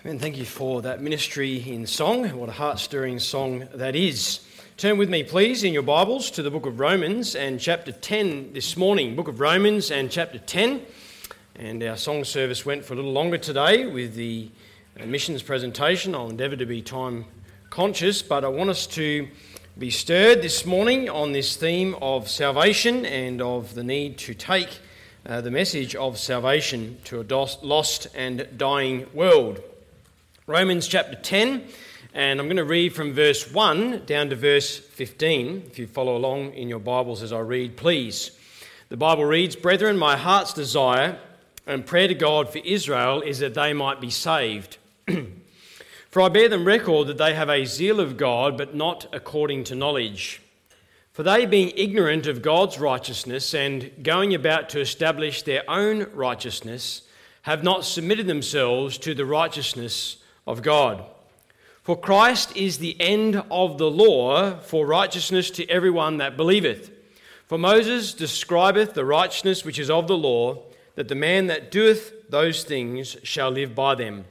And thank you for that ministry in song. What a heart-stirring song that is. Turn with me, please, in your Bibles to the book of Romans and chapter 10 this morning. Book of Romans and chapter 10. And our song service went for a little longer today with the missions presentation. I'll endeavour to be time conscious, but I want us to be stirred this morning on this theme of salvation and of the need to take the message of salvation to a lost and dying world. Romans chapter 10, and I'm going to read from verse 1 down to verse 15. If you follow along in your Bibles as I read, please. The Bible reads, "Brethren, my heart's desire and prayer to God for Israel is that they might be saved. For I bear them record that they have a zeal of God, but not according to knowledge. For they, being ignorant of God's righteousness and going about to establish their own righteousness, have not submitted themselves to the righteousness of God. For Christ is the end of the law for righteousness to everyone that believeth. For Moses describeth the righteousness which is of the law, that the man that doeth those things shall live by them.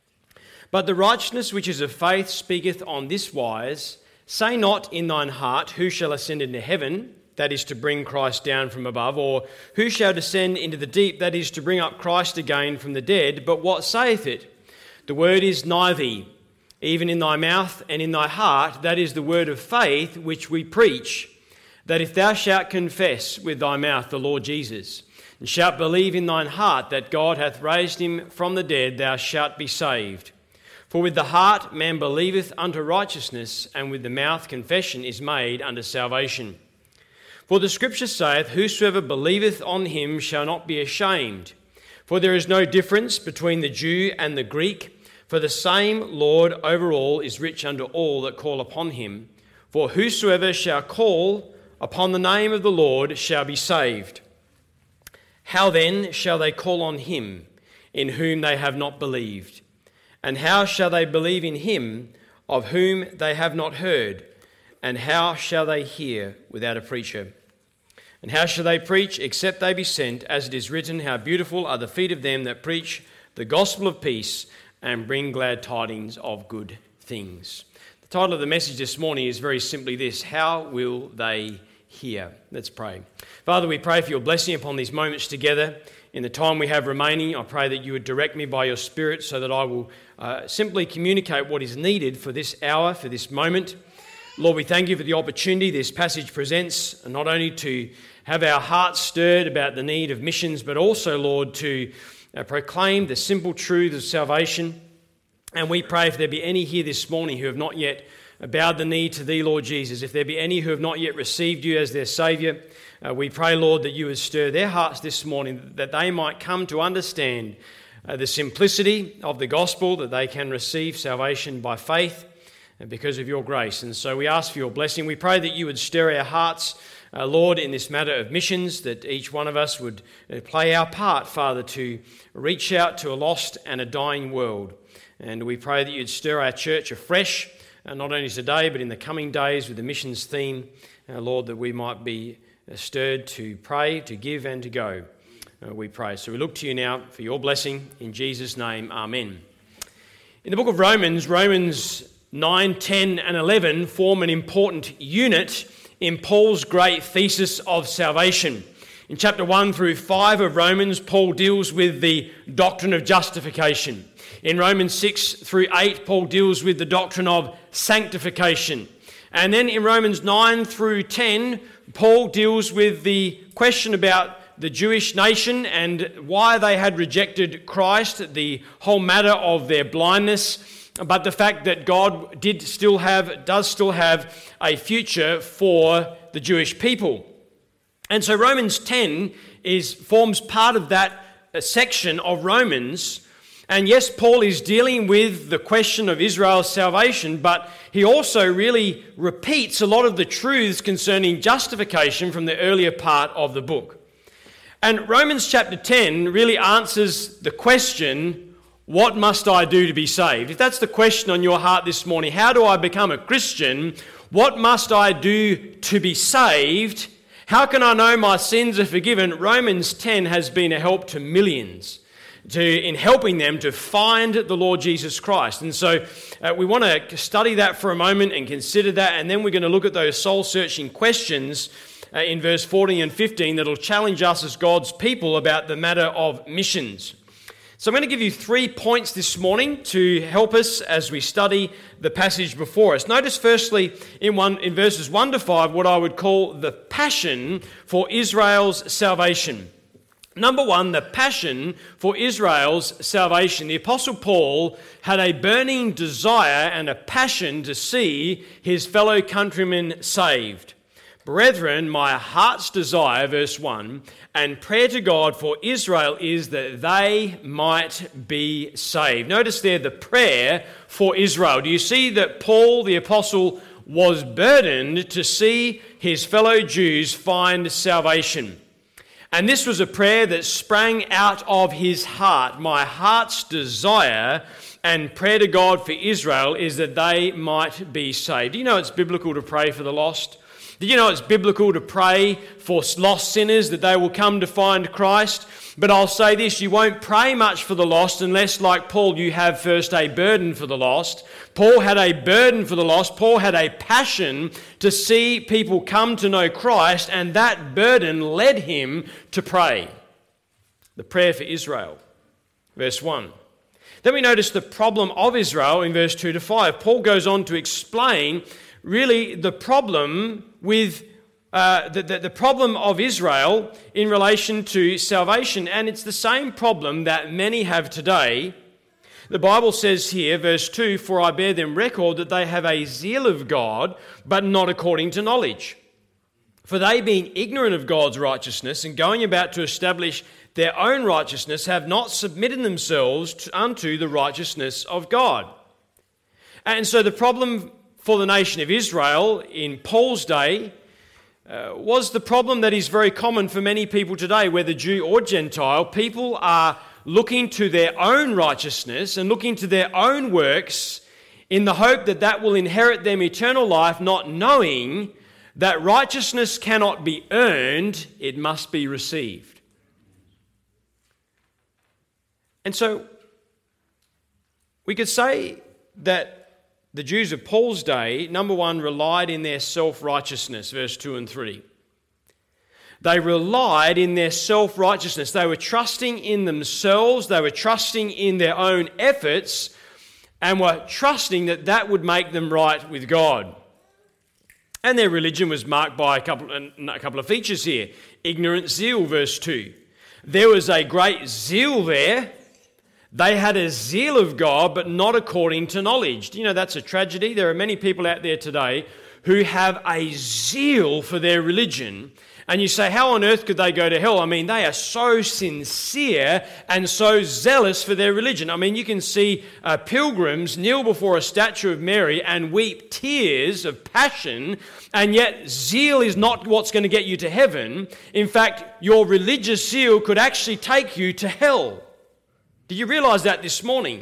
But the righteousness which is of faith speaketh on this wise, say not in thine heart, who shall ascend into heaven, that is to bring Christ down from above, or who shall descend into the deep, that is to bring up Christ again from the dead, but what saith it? The word is nigh thee, even in thy mouth and in thy heart, that is the word of faith which we preach, that if thou shalt confess with thy mouth the Lord Jesus, and shalt believe in thine heart that God hath raised him from the dead, thou shalt be saved. For with the heart man believeth unto righteousness, and with the mouth confession is made unto salvation. For the Scripture saith, whosoever believeth on him shall not be ashamed. For there is no difference between the Jew and the Greek, for the same Lord over all is rich unto all that call upon him. For whosoever shall call upon the name of the Lord shall be saved. How then shall they call on him in whom they have not believed? And how shall they believe in him of whom they have not heard? And how shall they hear without a preacher? And how shall they preach except they be sent? As it is written, how beautiful are the feet of them that preach the gospel of peace and bring glad tidings of good things." The title of the message this morning is very simply this: how will they hear? Let's pray. Father, we pray for your blessing upon these moments together. In the time we have remaining, I pray that you would direct me by your Spirit so that I will simply communicate what is needed for this hour, for this moment. Lord, we thank you for the opportunity this passage presents, not only to have our hearts stirred about the need of missions, but also, Lord, to proclaim the simple truth of salvation. And we pray if there be any here this morning who have not yet bowed the knee to thee, Lord Jesus, if there be any who have not yet received you as their Saviour, we pray, Lord, that you would stir their hearts this morning, that they might come to understand the simplicity of the gospel, that they can receive salvation by faith because of your grace. And so we ask for your blessing. We pray that you would stir our hearts, Lord, in this matter of missions, that each one of us would play our part, Father, to reach out to a lost and a dying world. And we pray that you'd stir our church afresh, not only today, but in the coming days with the missions theme, Lord, that we might be stirred to pray, to give, and to go. We pray. So we look to you now for your blessing. In Jesus' name, amen. In the book of Romans, Romans 9, 10, and 11 form an important unit in Paul's great thesis of salvation. In chapter 1 through 5 of Romans, Paul deals with the doctrine of justification. In Romans 6 through 8, Paul deals with the doctrine of sanctification. And then in Romans 9 through 10, Paul deals with the question about the Jewish nation and why they had rejected Christ, the whole matter of their blindness, but the fact that God does still have a future for the Jewish people. And so Romans 10 forms part of that section of Romans. And yes, Paul is dealing with the question of Israel's salvation, but he also really repeats a lot of the truths concerning justification from the earlier part of the book. And Romans chapter 10 really answers the question, what must I do to be saved? If that's the question on your heart this morning, how do I become a Christian? What must I do to be saved? How can I know my sins are forgiven? Romans 10 has been a help to millions. in helping them to find the Lord Jesus Christ. And so we want to study that for a moment and consider that, and then we're going to look at those soul-searching questions in verse 14 and 15 that will challenge us as God's people about the matter of missions. So I'm going to give you 3 points this morning to help us as we study the passage before us. Notice firstly in verses 1 to 5 what I would call the passion for Israel's salvation. Number 1, the passion for Israel's salvation. The Apostle Paul had a burning desire and a passion to see his fellow countrymen saved. Brethren, my heart's desire, verse 1, and prayer to God for Israel is that they might be saved. Notice there the prayer for Israel. Do you see that Paul, the apostle, was burdened to see his fellow Jews find salvation? And this was a prayer that sprang out of his heart. My heart's desire and prayer to God for Israel is that they might be saved. Do you know it's biblical to pray for the lost? Did you know it's biblical to pray for lost sinners that they will come to find Christ? But I'll say this, you won't pray much for the lost unless, like Paul, you have first a burden for the lost. Paul had a burden for the lost. Paul had a passion to see people come to know Christ, and that burden led him to pray. The prayer for Israel, verse 1. Then we notice the problem of Israel in verse 2 to 5. Paul goes on to explain really the problem with the problem of Israel in relation to salvation, and it's the same problem that many have today. The Bible says here, verse 2, for I bear them record that they have a zeal of God, but not according to knowledge. For they, being ignorant of God's righteousness and going about to establish their own righteousness, have not submitted themselves unto the righteousness of God. And so the problem for the nation of Israel in Paul's day was the problem that is very common for many people today, whether Jew or Gentile. People are looking to their own righteousness and looking to their own works in the hope that that will inherit them eternal life, not knowing that righteousness cannot be earned, it must be received. And so we could say that the Jews of Paul's day, number 1, relied in their self-righteousness, verse 2 and 3. They relied in their self-righteousness. They were trusting in themselves. They were trusting in their own efforts and were trusting that that would make them right with God. And their religion was marked by a couple of features here. Ignorant zeal, verse 2. There was a great zeal there. They had a zeal of God, but not according to knowledge. Do you know that's a tragedy? There are many people out there today who have a zeal for their religion. And you say, how on earth could they go to hell? I mean, they are so sincere and so zealous for their religion. I mean, you can see pilgrims kneel before a statue of Mary and weep tears of passion, and yet zeal is not what's going to get you to heaven. In fact, your religious zeal could actually take you to hell. Did you realize that this morning?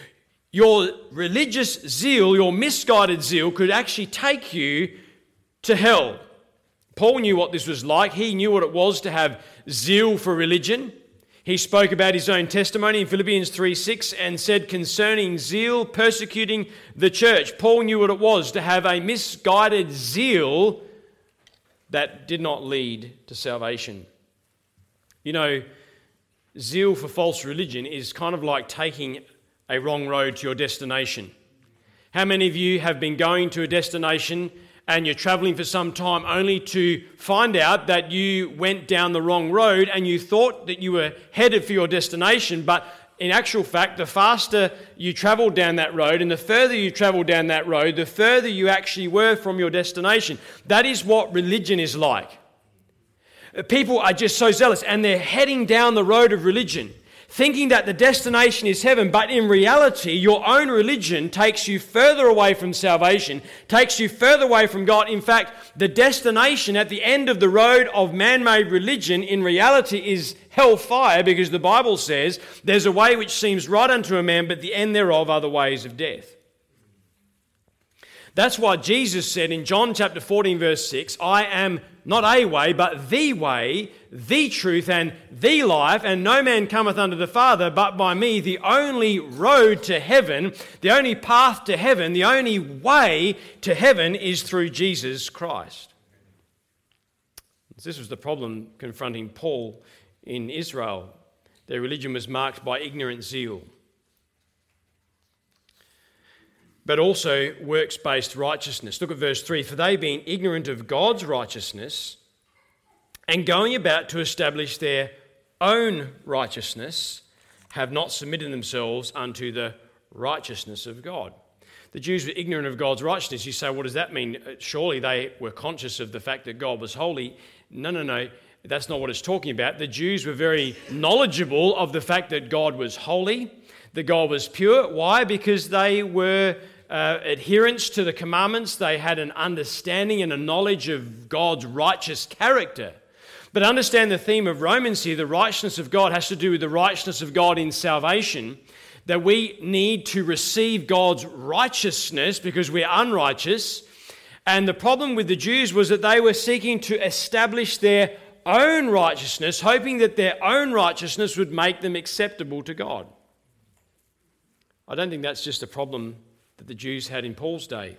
Your religious zeal, your misguided zeal, could actually take you to hell. Paul knew what this was like. He knew what it was to have zeal for religion. He spoke about his own testimony in Philippians 3:6 and said concerning zeal persecuting the church. Paul knew what it was to have a misguided zeal that did not lead to salvation. You know, zeal for false religion is kind of like taking a wrong road to your destination. How many of you have been going to a destination and you're travelling for some time only to find out that you went down the wrong road and you thought that you were headed for your destination, but in actual fact, the faster you travelled down that road and the further you travelled down that road, the further you actually were from your destination. That is what religion is like. People are just so zealous and they're heading down the road of religion, thinking that the destination is heaven, but in reality, your own religion takes you further away from salvation, takes you further away from God. In fact, the destination at the end of the road of man-made religion in reality is hellfire, because the Bible says there's a way which seems right unto a man, but the end thereof are the ways of death. That's why Jesus said in John chapter 14 verse 6, I am not a way, but the way, the truth, and the life, and no man cometh unto the Father but by me. The only road to heaven, the only path to heaven, the only way to heaven is through Jesus Christ. This was the problem confronting Paul in Israel. Their religion was marked by ignorant zeal, but also works-based righteousness. Look at verse 3. For they, being ignorant of God's righteousness and going about to establish their own righteousness, have not submitted themselves unto the righteousness of God. The Jews were ignorant of God's righteousness. You say, what does that mean? Surely they were conscious of the fact that God was holy. No. That's not what it's talking about. The Jews were very knowledgeable of the fact that God was holy, that God was pure. Why? Because they were adherents to the commandments. They had an understanding and a knowledge of God's righteous character. But understand the theme of Romans here, the righteousness of God has to do with the righteousness of God in salvation, that we need to receive God's righteousness because we're unrighteous. And the problem with the Jews was that they were seeking to establish their own righteousness, hoping that their own righteousness would make them acceptable to God. I don't think that's just a problem that the Jews had in Paul's day.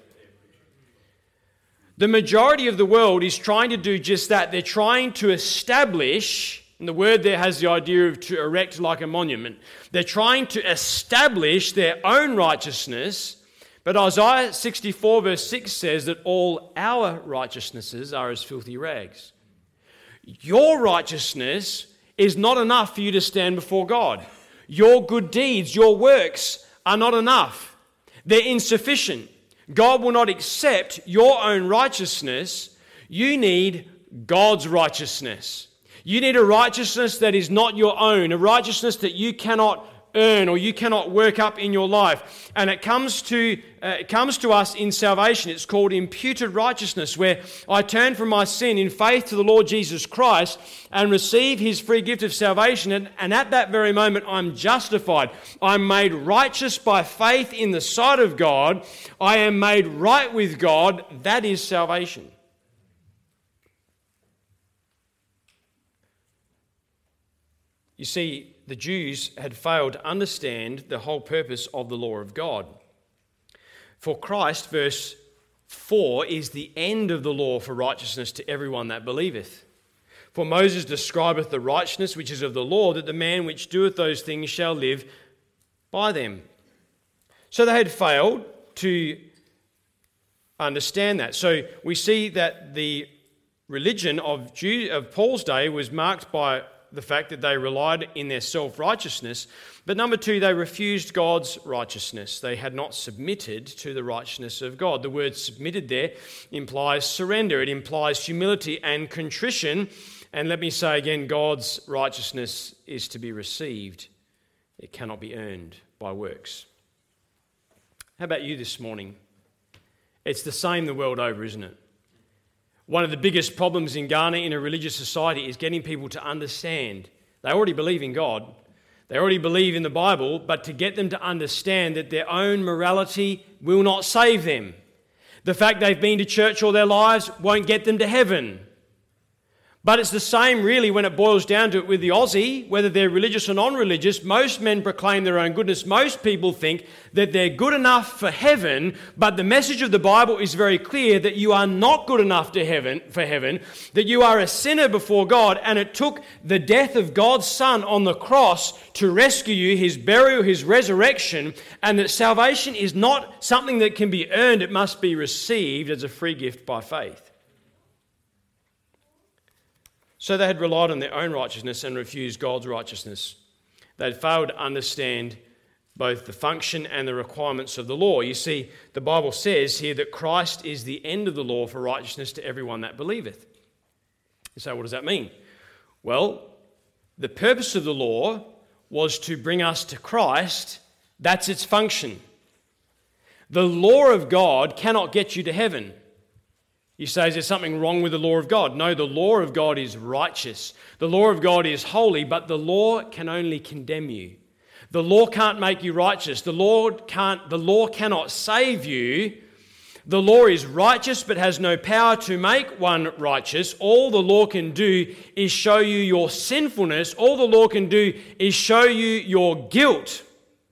The majority of the world is trying to do just that. They're trying to establish, and the word there has the idea of to erect like a monument. They're trying to establish their own righteousness, but Isaiah 64 verse 6 says that all our righteousnesses are as filthy rags. Your righteousness is not enough for you to stand before God. Your good deeds, your works are not enough. They're insufficient. God will not accept your own righteousness. You need God's righteousness. You need a righteousness that is not your own, a righteousness that you cannot earn or you cannot work up in your life. And it comes to us in salvation. It's called imputed righteousness, where I turn from my sin in faith to the Lord Jesus Christ and receive his free gift of salvation. And at that very moment, I'm justified. I'm made righteous by faith in the sight of God. I am made right with God. That is salvation. You see, the Jews had failed to understand the whole purpose of the law of God. For Christ, verse 4, is the end of the law for righteousness to everyone that believeth. For Moses describeth the righteousness which is of the law, that the man which doeth those things shall live by them. So they had failed to understand that. So we see that the religion of Paul's day was marked by the fact that they relied in their self-righteousness. But number two, they refused God's righteousness. They had not submitted to the righteousness of God. The word submitted there implies surrender. It implies humility and contrition. And let me say again, God's righteousness is to be received. It cannot be earned by works. How about you this morning? It's the same the world over, isn't it? One of the biggest problems in Ghana in a religious society is getting people to understand. They already believe in God. They already believe in the Bible, but to get them to understand that their own morality will not save them. The fact they've been to church all their lives won't get them to heaven. But it's the same really when it boils down to it with the Aussie, whether they're religious or non-religious. Most men proclaim their own goodness. Most people think that they're good enough for heaven, but the message of the Bible is very clear that you are not good enough for heaven, that you are a sinner before God, and it took the death of God's Son on the cross to rescue you, his burial, his resurrection, and that salvation is not something that can be earned, it must be received as a free gift by faith. So they had relied on their own righteousness and refused God's righteousness. They had failed to understand both the function and the requirements of the law. You see, the Bible says here that Christ is the end of the law for righteousness to everyone that believeth. You say, what does that mean? Well, the purpose of the law was to bring us to Christ. That's its function. The law of God cannot get you to heaven. You say, is there something wrong with the law of God? No, the law of God is righteous. The law of God is holy, but the law can only condemn you. The law can't make you righteous. The law cannot save you. The law is righteous but has no power to make one righteous. All the law can do is show you your sinfulness. All the law can do is show you your guilt.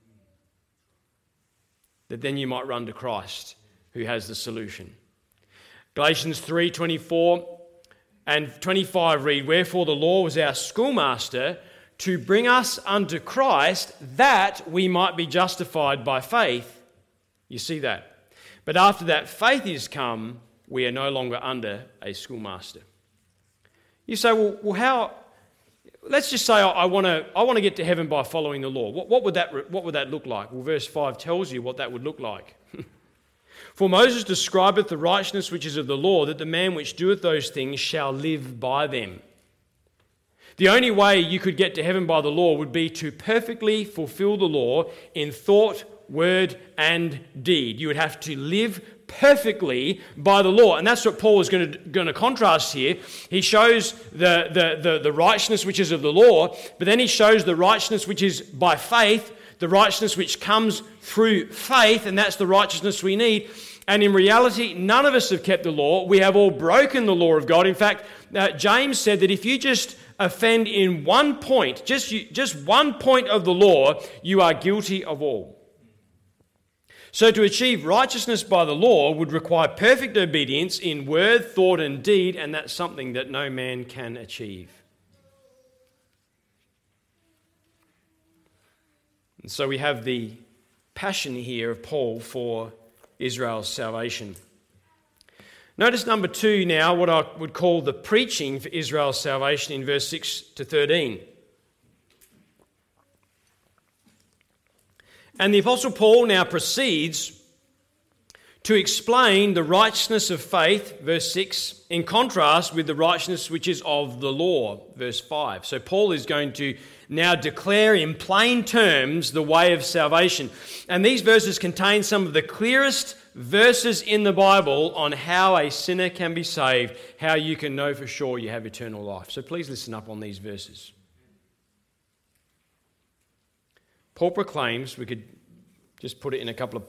That then you might run to Christ, who has the solution. Galatians 3:24 and 25 read, "Wherefore the law was our schoolmaster to bring us unto Christ, that we might be justified by faith." You see that? But after that faith is come, we are no longer under a schoolmaster. You say, well, how? Let's just say I want to get to heaven by following the law. What would that look like? Well, verse 5 tells you what that would look like. "For Moses describeth the righteousness which is of the law, that the man which doeth those things shall live by them." The only way you could get to heaven by the law would be to perfectly fulfill the law in thought, word, and deed. You would have to live perfectly by the law. And that's what Paul is going to contrast here. He shows the righteousness which is of the law, but then he shows the righteousness which is by faith, the righteousness which comes through faith, and that's the righteousness we need. And in reality, none of us have kept the law. We have all broken the law of God. In fact, James said that if you just offend in one point, just one point of the law, you are guilty of all. So to achieve righteousness by the law would require perfect obedience in word, thought, and deed, and that's something that no man can achieve. And so we have the passion here of Paul for Israel's salvation. Notice number 2 now, what I would call the preaching for Israel's salvation in verse 6 to 13. And the Apostle Paul now proceeds to explain the righteousness of faith, verse 6, in contrast with the righteousness which is of the law, verse 5. So Paul is going to now declare in plain terms the way of salvation. And these verses contain some of the clearest verses in the Bible on how a sinner can be saved, how you can know for sure you have eternal life. So please listen up on these verses. Paul proclaims, we could just put it in a couple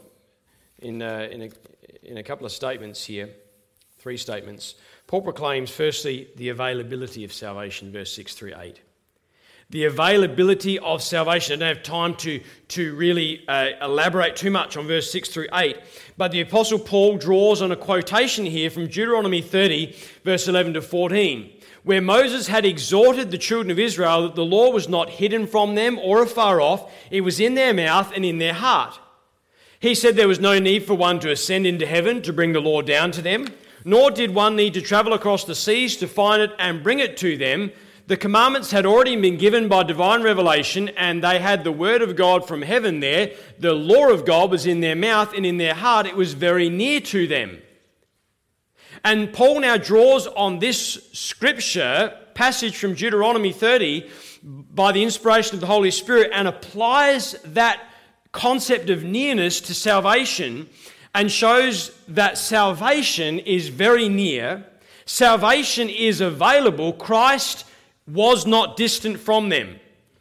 of statements here, 3 statements. Paul proclaims, firstly, the availability of salvation, verse 6 through 8. The availability of salvation. I don't have time to really elaborate too much on verse 6 through 8, but the Apostle Paul draws on a quotation here from Deuteronomy 30, verse 11 to 14. Where Moses had exhorted the children of Israel that the law was not hidden from them or afar off, it was in their mouth and in their heart. He said there was no need for one to ascend into heaven to bring the law down to them, nor did one need to travel across the seas to find it and bring it to them. The commandments had already been given by divine revelation, and they had the word of God from heaven there. The law of God was in their mouth and in their heart. It was very near to them. And Paul now draws on this scripture passage from Deuteronomy 30 by the inspiration of the Holy Spirit and applies that concept of nearness to salvation and shows that salvation is very near. Salvation is available. Christ was not distant from them.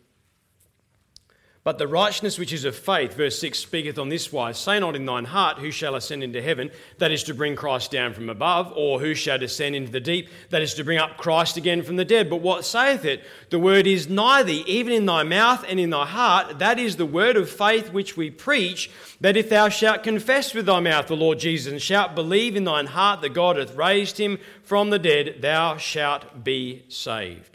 But the righteousness which is of faith, verse 6, speaketh on this wise, say not in thine heart, who shall ascend into heaven, that is to bring Christ down from above, or who shall descend into the deep, that is to bring up Christ again from the dead. But what saith it? The word is nigh thee, even in thy mouth and in thy heart. That is the word of faith which we preach, that if thou shalt confess with thy mouth the Lord Jesus, and shalt believe in thine heart that God hath raised him from the dead, thou shalt be saved.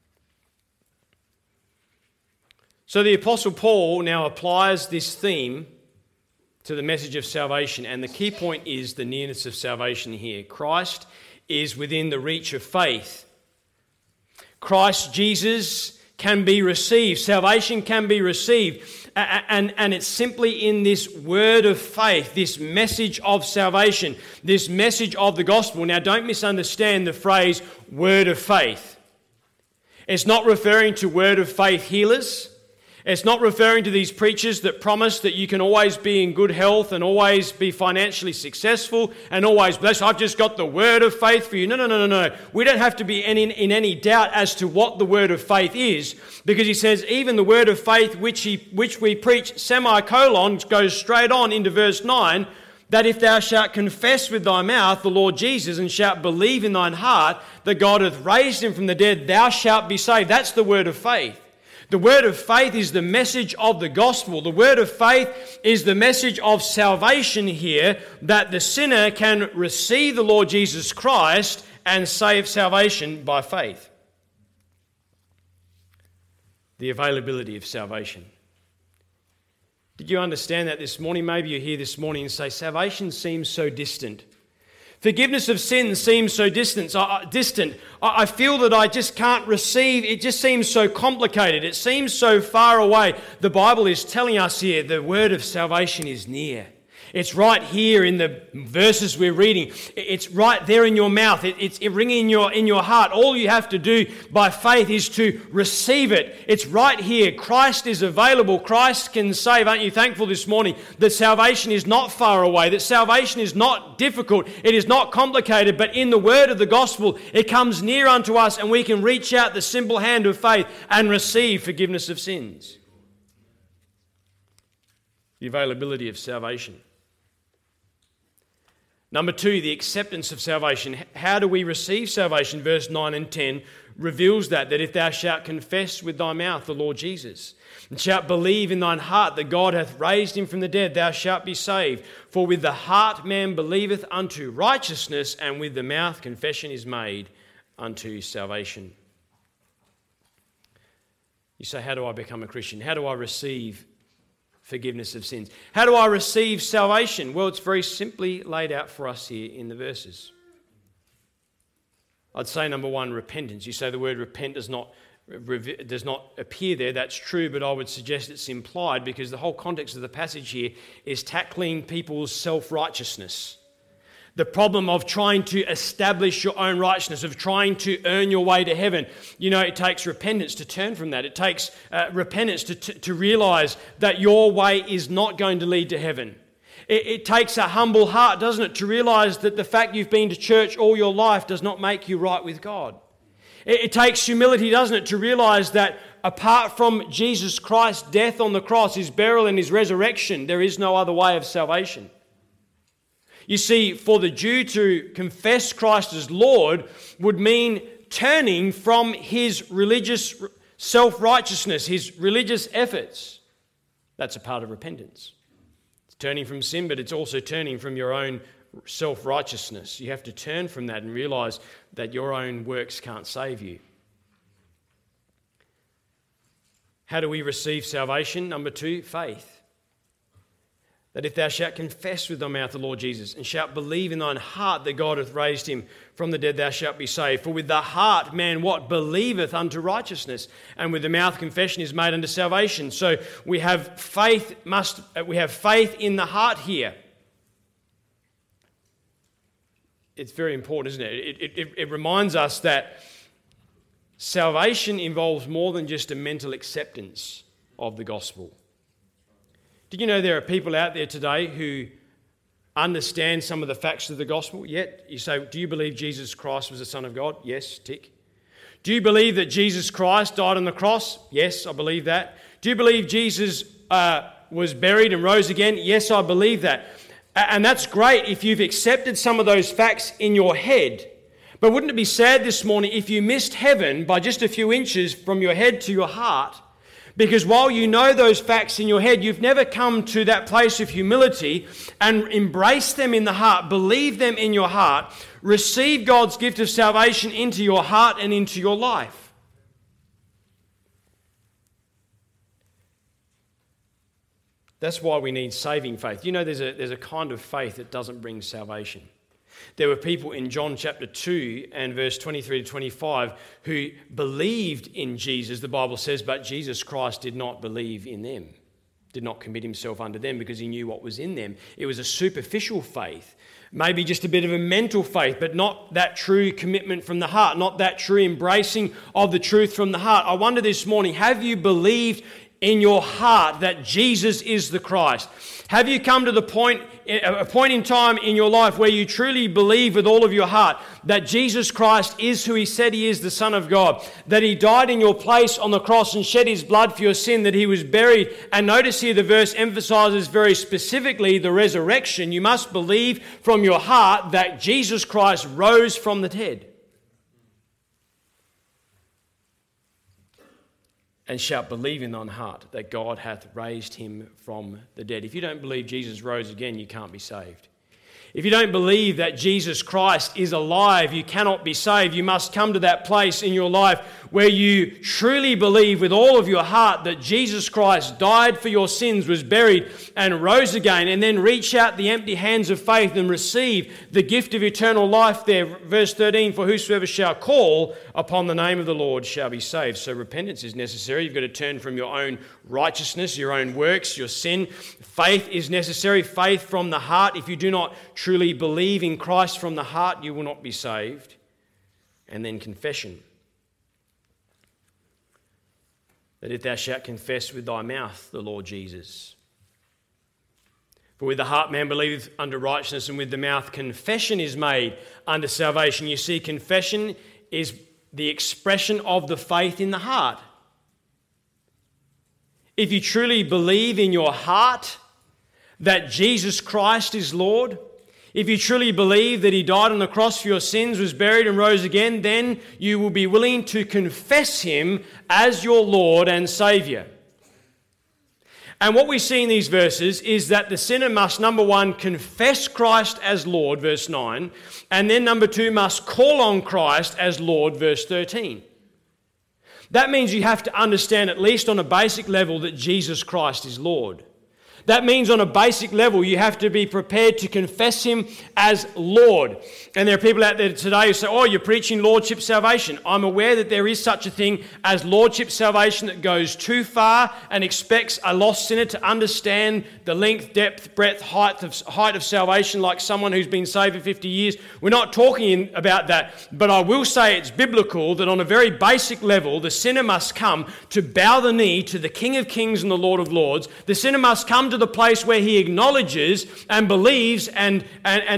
So the Apostle Paul now applies this theme to the message of salvation, and the key point is the nearness of salvation here. Christ is within the reach of faith. Christ Jesus can be received. Salvation can be received. And it's simply in this word of faith, this message of salvation, this message of the gospel. Now, don't misunderstand the phrase word of faith. It's not referring to word of faith healers. It's not referring to these preachers that promise that you can always be in good health and always be financially successful and always blessed. I've just got the word of faith for you. No. We don't have to be in any doubt as to what the word of faith is, because he says even the word of faith which we preach, semicolon, goes straight on into verse 9. that if thou shalt confess with thy mouth the Lord Jesus and shalt believe in thine heart that God hath raised him from the dead, thou shalt be saved. That's the word of faith. The word of faith is the message of the gospel. The word of faith is the message of salvation here, that the sinner can receive the Lord Jesus Christ and save salvation by faith. The availability of salvation. Did you understand that this morning? Maybe you're here this morning and say, salvation seems so distant. Forgiveness of sins seems so distant. I feel that I just can't receive. It just seems so complicated. It seems so far away. The Bible is telling us here the word of salvation is near. It's right here in the verses we're reading. It's right there in your mouth. It's ringing in your heart. All you have to do by faith is to receive it. It's right here. Christ is available. Christ can save. Aren't you thankful this morning that salvation is not far away, that salvation is not difficult, it is not complicated, but in the word of the gospel, it comes near unto us and we can reach out the simple hand of faith and receive forgiveness of sins. The availability of salvation. Number 2, the acceptance of salvation. How do we receive salvation? Verse 9 and 10 reveals that if thou shalt confess with thy mouth the Lord Jesus, and shalt believe in thine heart that God hath raised him from the dead, thou shalt be saved. For with the heart man believeth unto righteousness, and with the mouth confession is made unto salvation. You say, how do I become a Christian? How do I receive forgiveness of sins? How do I receive salvation? Well, it's very simply laid out for us here in the verses. I'd say number 1, repentance. You say the word repent does not appear there. That's true, but I would suggest it's implied because the whole context of the passage here is tackling people's self-righteousness. The problem of trying to establish your own righteousness, of trying to earn your way to heaven. You know, it takes repentance to turn from that. It takes repentance to realize that your way is not going to lead to heaven. It takes a humble heart, doesn't it, to realize that the fact you've been to church all your life does not make you right with God. It takes humility, doesn't it, to realize that apart from Jesus Christ's death on the cross, his burial and his resurrection, there is no other way of salvation. You see, for the Jew to confess Christ as Lord would mean turning from his religious self-righteousness, his religious efforts. That's a part of repentance. It's turning from sin, but it's also turning from your own self-righteousness. You have to turn from that and realize that your own works can't save you. How do we receive salvation? Number 2, faith. That if thou shalt confess with thy mouth the Lord Jesus, and shalt believe in thine heart that God hath raised him from the dead, thou shalt be saved. For with the heart man what? Believeth unto righteousness, and with the mouth confession is made unto salvation. So we have faith in the heart here. It's very important, isn't it? It reminds us that salvation involves more than just a mental acceptance of the gospel. Did you know there are people out there today who understand some of the facts of the gospel? Yet you say, do you believe Jesus Christ was the Son of God? Yes, tick. Do you believe that Jesus Christ died on the cross? Yes, I believe that. Do you believe Jesus was buried and rose again? Yes, I believe that. And that's great if you've accepted some of those facts in your head. But wouldn't it be sad this morning if you missed heaven by just a few inches from your head to your heart? Because while you know those facts in your head, you've never come to that place of humility and embrace them in the heart, believe them in your heart, receive God's gift of salvation into your heart and into your life. That's why we need saving faith. You know, there's a kind of faith that doesn't bring salvation. There were people in John chapter 2 and verse 23 to 25 who believed in Jesus, the Bible says, but Jesus Christ did not believe in them, did not commit himself unto them because he knew what was in them. It was a superficial faith, maybe just a bit of a mental faith, but not that true commitment from the heart, not that true embracing of the truth from the heart. I wonder this morning, have you believed in your heart that Jesus is the Christ? Have you come to a point in time in your life where you truly believe with all of your heart that Jesus Christ is who he said he is, the Son of God, that he died in your place on the cross and shed his blood for your sin, that he was buried? And notice here the verse emphasizes very specifically the resurrection. You must believe from your heart that Jesus Christ rose from the dead. And shalt believe in thine heart that God hath raised him from the dead. If you don't believe Jesus rose again, you can't be saved. If you don't believe that Jesus Christ is alive, you cannot be saved. You must come to that place in your life where you truly believe with all of your heart that Jesus Christ died for your sins, was buried and rose again, and then reach out the empty hands of faith and receive the gift of eternal life there. Verse 13, for whosoever shall call upon the name of the Lord shall be saved. So repentance is necessary. You've got to turn from your own righteousness, your own works, your sin. Faith is necessary, faith from the heart. If you do not truly believe in Christ from the heart, you will not be saved. And then confession. That if thou shalt confess with thy mouth the Lord Jesus. For with the heart man believeth unto righteousness, and with the mouth confession is made unto salvation. You see, confession is the expression of the faith in the heart. If you truly believe in your heart that Jesus Christ is Lord, if you truly believe that he died on the cross for your sins, was buried and rose again, then you will be willing to confess him as your Lord and Saviour. And what we see in these verses is that the sinner must, number one, confess Christ as Lord, verse 9, and then number two, must call on Christ as Lord, verse 13. That means you have to understand, at least on a basic level, that Jesus Christ is Lord. That means on a basic level you have to be prepared to confess him as Lord. And there are people out there today who say, oh, you're preaching Lordship salvation. I'm aware that there is such a thing as Lordship salvation that goes too far and expects a lost sinner to understand the length, depth, breadth, height of salvation like someone who's been saved for 50 years. We're not talking about that, but I will say it's biblical that on a very basic level the sinner must come to bow the knee to the King of Kings and the Lord of Lords. The sinner must come to the place where he acknowledges and believes and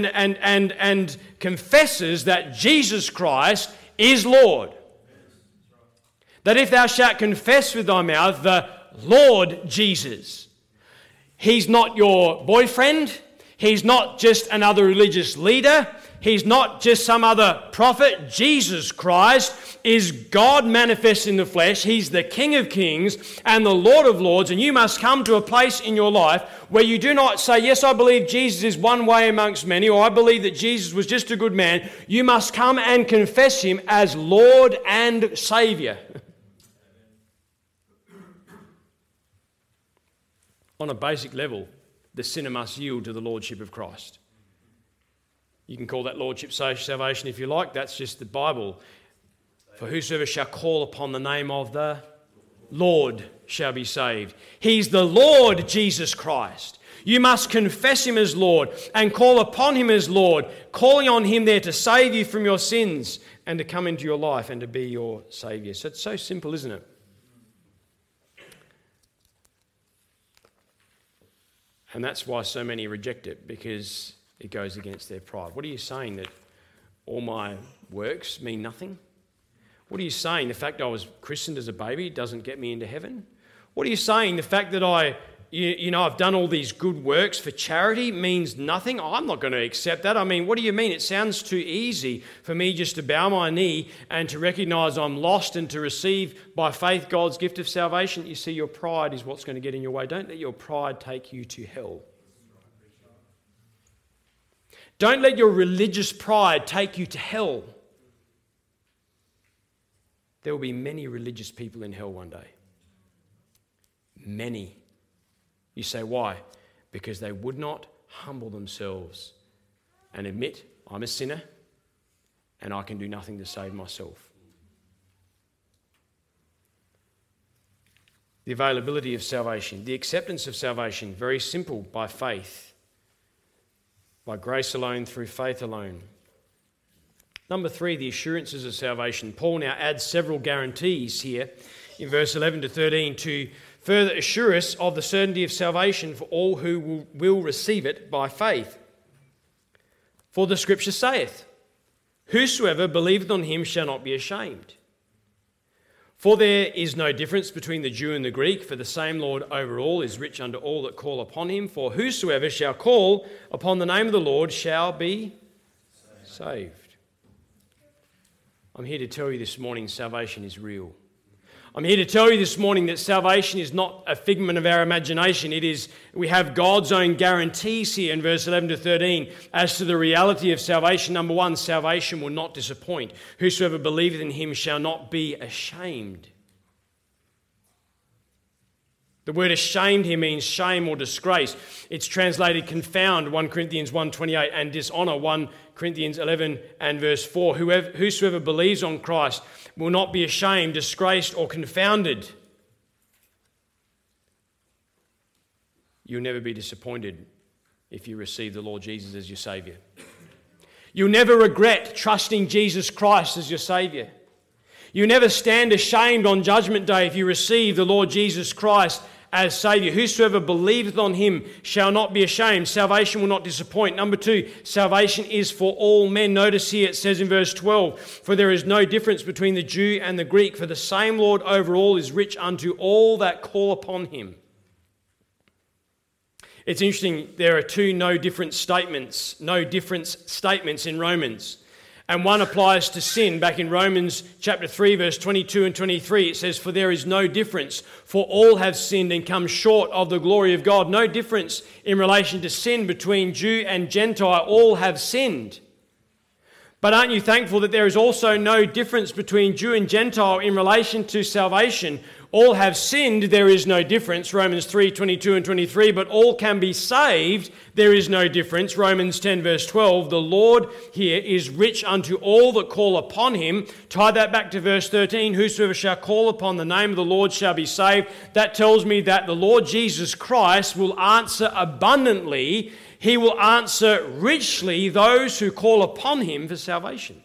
confesses that Jesus Christ is Lord. That if thou shalt confess with thy mouth the Lord Jesus, he's not your boyfriend, he's not just another religious leader, he's not just some other prophet. Jesus Christ is God manifest in the flesh. He's the King of Kings and the Lord of Lords. And you must come to a place in your life where you do not say, yes, I believe Jesus is one way amongst many, or I believe that Jesus was just a good man. You must come and confess him as Lord and Saviour. On a basic level, the sinner must yield to the Lordship of Christ. You can call that Lordship salvation if you like. That's just the Bible. For whosoever shall call upon the name of the Lord shall be saved. He's the Lord Jesus Christ. You must confess him as Lord and call upon him as Lord, calling on him there to save you from your sins and to come into your life and to be your Saviour. So it's so simple, isn't it? And that's why so many reject it, because it goes against their pride. What are you saying, that all my works mean nothing? What are you saying, the fact I was christened as a baby doesn't get me into heaven? What are you saying, the fact that I've done all these good works for charity means nothing? I'm not going to accept that. I mean, what do you mean? It sounds too easy for me just to bow my knee and to recognise I'm lost and to receive by faith God's gift of salvation. You see, your pride is what's going to get in your way. Don't let your pride take you to hell. Don't let your religious pride take you to hell. There will be many religious people in hell one day. Many. You say, why? Because they would not humble themselves and admit, I'm a sinner and I can do nothing to save myself. The availability of salvation, the acceptance of salvation, very simple, by faith. By grace alone, through faith alone. Number 3, the assurances of salvation. Paul now adds several guarantees here in verse 11 to 13 to further assure us of the certainty of salvation for all who will receive it by faith. For the Scripture saith, whosoever believeth on him shall not be ashamed. For there is no difference between the Jew and the Greek, for the same Lord over all is rich unto all that call upon him. For whosoever shall call upon the name of the Lord shall be saved. I'm here to tell you this morning, salvation is real. I'm here to tell you this morning that salvation is not a figment of our imagination. We have God's own guarantees here in verse 11 to 13 as to the reality of salvation. Number one, salvation will not disappoint. Whosoever believeth in him shall not be ashamed. The word ashamed here means shame or disgrace. It's translated confound, 1 Corinthians 1:28, and dishonour, 1 Corinthians 11 and verse 4. Whosoever believes on Christ will not be ashamed, disgraced, or confounded. You'll never be disappointed if you receive the Lord Jesus as your Saviour. You'll never regret trusting Jesus Christ as your Saviour. You'll never stand ashamed on Judgment Day if you receive the Lord Jesus Christ as Saviour. Whosoever believeth on him shall not be ashamed. Salvation will not disappoint. Number two, salvation is for all men. Notice here it says in verse 12, for there is no difference between the Jew and the Greek, for the same Lord over all is rich unto all that call upon him. It's interesting, there are two no difference statements in Romans. And one applies to sin. Back in Romans chapter 3, verse 22 and 23, it says, for there is no difference, for all have sinned and come short of the glory of God. No difference in relation to sin between Jew and Gentile. All have sinned. But aren't you thankful that there is also no difference between Jew and Gentile in relation to salvation? All have sinned, there is no difference, Romans 3, 22 and 23, but all can be saved, there is no difference, Romans 10, verse 12. The Lord here is rich unto all that call upon him. Tie that back to verse 13, whosoever shall call upon the name of the Lord shall be saved. That tells me that the Lord Jesus Christ will answer abundantly. He will answer richly those who call upon him for salvation.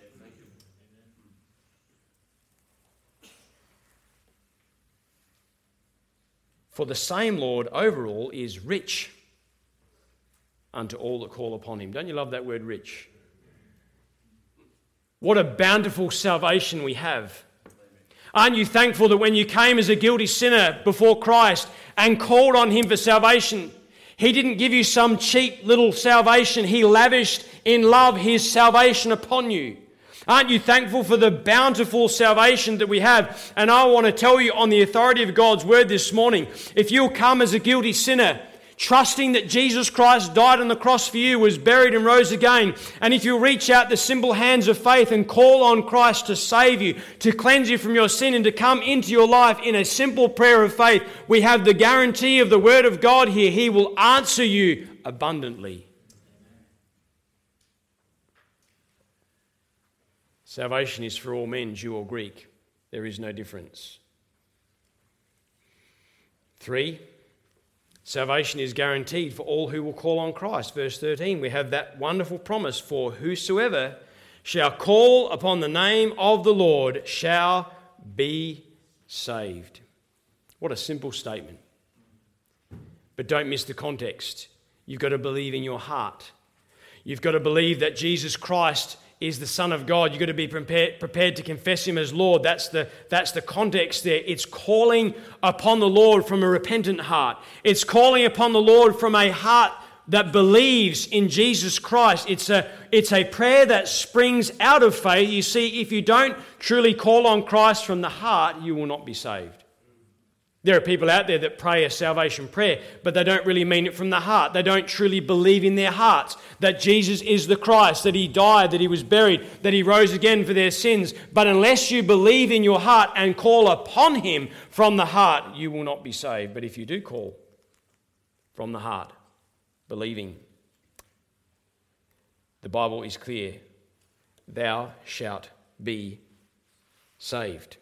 For the same Lord over all is rich unto all that call upon him. Don't you love that word rich? What a bountiful salvation we have. Aren't you thankful that when you came as a guilty sinner before Christ and called on him for salvation, he didn't give you some cheap little salvation. He lavished in love his salvation upon you. Aren't you thankful for the bountiful salvation that we have? And I want to tell you on the authority of God's word this morning, if you'll come as a guilty sinner, trusting that Jesus Christ died on the cross for you, was buried and rose again, and if you reach out the simple hands of faith and call on Christ to save you, to cleanse you from your sin and to come into your life in a simple prayer of faith, we have the guarantee of the word of God here. He will answer you abundantly. Salvation is for all men, Jew or Greek. There is no difference. 3, salvation is guaranteed for all who will call on Christ. Verse 13, we have that wonderful promise, for whosoever shall call upon the name of the Lord shall be saved. What a simple statement. But don't miss the context. You've got to believe in your heart. You've got to believe that Jesus Christ is the Son of God. You've got to be prepared to confess him as Lord. That's the context there. It's calling upon the Lord from a repentant heart. It's calling upon the Lord from a heart that believes in Jesus Christ. It's a prayer that springs out of faith. You see, if you don't truly call on Christ from the heart, you will not be saved. There are people out there that pray a salvation prayer, but they don't really mean it from the heart. They don't truly believe in their hearts that Jesus is the Christ, that he died, that he was buried, that he rose again for their sins. But unless you believe in your heart and call upon him from the heart, you will not be saved. But if you do call from the heart, believing, the Bible is clear, thou shalt be saved.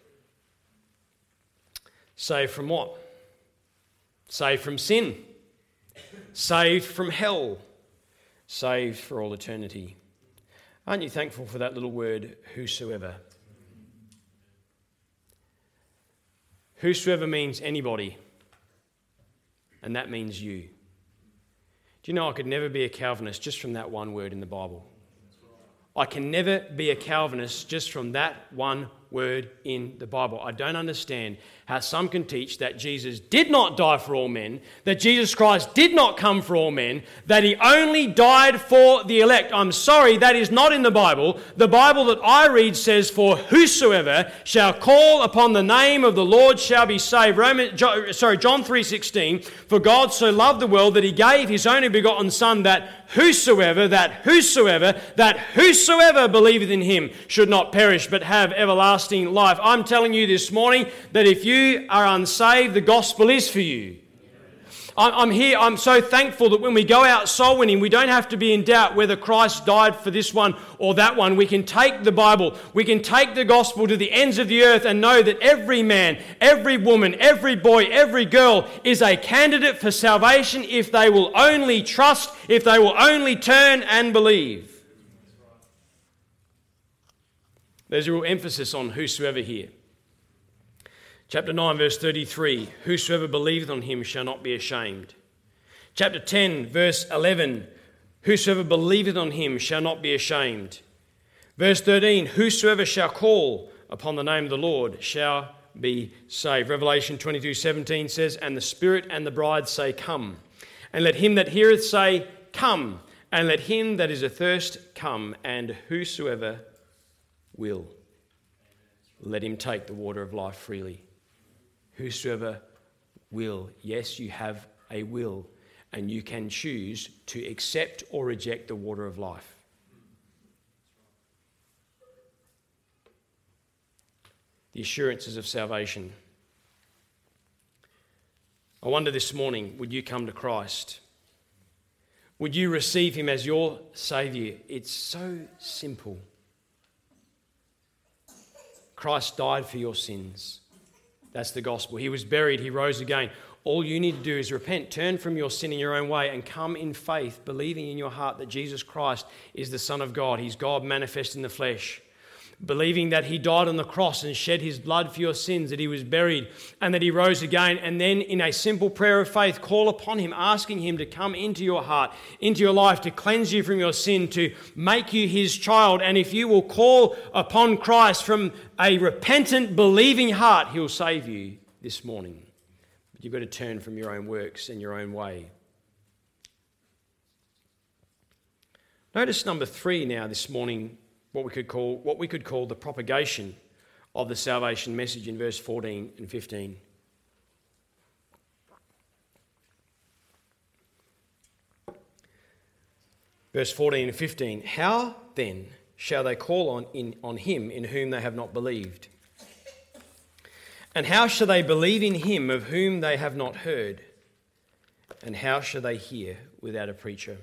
Saved from what? Saved from sin. Saved from hell. Saved for all eternity. Aren't you thankful for that little word, whosoever? Whosoever means anybody. and that means you. Do you know I could never be a Calvinist just from that one word in the Bible? I can never be a Calvinist just from that one word in the Bible. I don't understand how some can teach that Jesus did not die for all men, that Jesus Christ did not come for all men, that he only died for the elect. I'm sorry, that is not in the Bible. The Bible that I read says, "For whosoever shall call upon the name of the Lord shall be saved." John 3:16, "For God so loved the world that he gave his only begotten Son, that whosoever believeth in him should not perish but have everlasting life." I'm telling you this morning that if you are unsaved, the gospel is for you. I'm so thankful that when we go out soul winning, we don't have to be in doubt whether Christ died for this one or that one. We can take the Bible, we can take the gospel to the ends of the earth and know that every man, every woman, every boy, every girl is a candidate for salvation if they will only trust, if they will only turn and believe. There's a real emphasis on whosoever here. Chapter 9, verse 33, "Whosoever believeth on him shall not be ashamed." Chapter 10, verse 11, "Whosoever believeth on him shall not be ashamed." Verse 13, "Whosoever shall call upon the name of the Lord shall be saved." Revelation 22:17 says, "And the Spirit and the bride say, Come. And let him that heareth say, Come. And let him that is athirst come. And whosoever will, let him take the water of life freely." Whosoever will. Yes, you have a will, and you can choose to accept or reject the water of life. The assurances of salvation. I wonder this morning, would you come to Christ? Would you receive him as your Saviour? It's so simple. Christ died for your sins. That's the gospel. He was buried, he rose again. All you need to do is repent, turn from your sin in your own way, and come in faith, believing in your heart that Jesus Christ is the Son of God. He's God manifest in the flesh. Believing that he died on the cross and shed his blood for your sins, that he was buried and that he rose again. And then in a simple prayer of faith, call upon him, asking him to come into your heart, into your life, to cleanse you from your sin, to make you his child. And if you will call upon Christ from a repentant, believing heart, he'll save you this morning. But you've got to turn from your own works and your own way. Notice number 3 now this morning, what we could call the propagation of the salvation message in verse 14 and 15. Verse 14 and 15. "How then shall they call on him in whom they have not believed? And how shall they believe in him of whom they have not heard? And how shall they hear without a preacher?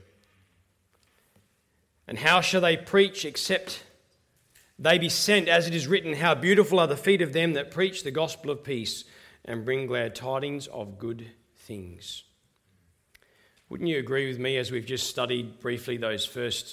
And how shall they preach except they be sent? As it is written, how beautiful are the feet of them that preach the gospel of peace and bring glad tidings of good things." Wouldn't you agree with me, as we've just studied briefly those first